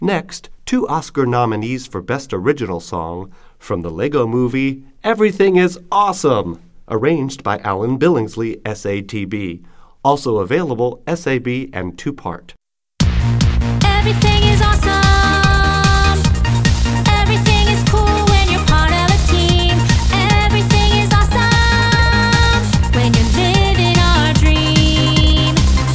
Next, 2 Oscar nominees for Best Original Song from the Lego Movie Everything is Awesome, arranged by Alan Billingsley, SATB. Also available, SAB and 2-part. Everything is awesome. Everything is cool when you're part of a team. Everything is awesome when you're living our dream.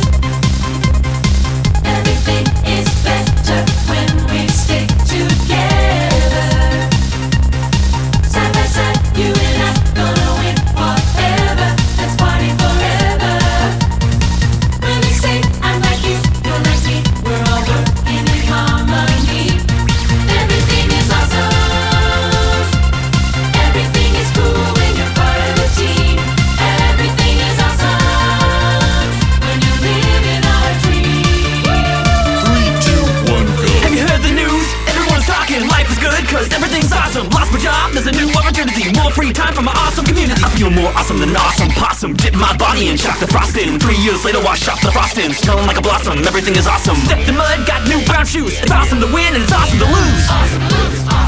Everything is better when we stick together. Side by side, you and I gonna win forever. Let's party forever. When they say I'm like you, you're like me, we're all working in harmony. Everything is awesome. Everything is cool when you're part of a team. Everything is awesome when you're living our dream. 3, 2, 1, go. Have you heard the news? Everyone's talking life is good cause everything's awesome. Lost my job, there's a new opportunity. More free time for my awesome community. I feel more awesome than an awesome possum. Dip my body in chocolate frosting. 3 years later wash off the frosting. Smelling like a blossom, everything is awesome. Stepped in mud, got new brown shoes. It's awesome to win and it's awesome to lose. Awesome, awesome.